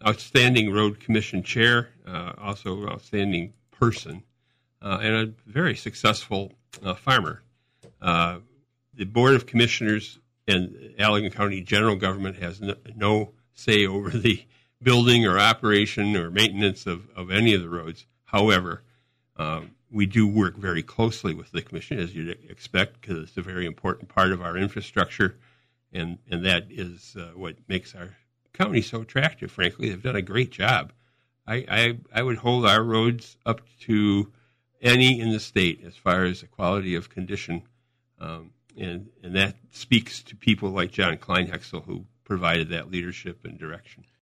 outstanding road commission chair, also outstanding person, and a very successful farmer. The Board of Commissioners and Allegan County general government has no say over the building or operation or maintenance of any of the roads. However, we do work very closely with the commission, as you'd expect, because it's a very important part of our infrastructure, and that is what makes our county so attractive, frankly. They've done a great job. I would hold our roads up to any in the state as far as the quality of condition, and that speaks to people like John Kleinhexel, who provided that leadership and direction.